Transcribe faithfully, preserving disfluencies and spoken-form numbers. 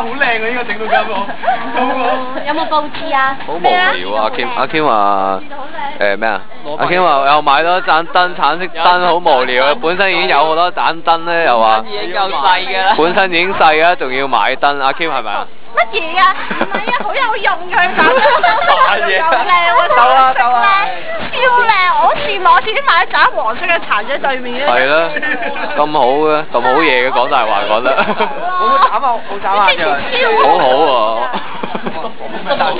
好靚啊！應該整到咁好。 有冇佈置啊？ 好無聊啊！阿 Kim 阿 Kim 話誒咩啊？阿 Kim 話又買多一盞燈，橙色燈好無聊啊！本身已經有好多盞燈咧，又話已經夠細㗎啦。 本身已經細啊，仲要買燈。阿 Kim 係咪啊？ 乜嘢啊？唔係啊，好有用㗎，佢盞燈又靚喎， 鬥啊橙色鬥啊咧，超靚！我好羨慕，我自己買一盞黃色嘅殘咗喺對面嘅。 係啦，咁好嘅，咁好嘢嘅講大話講得， 好好斬啊！好斬啊！ 呢件超好好啊！ 都冇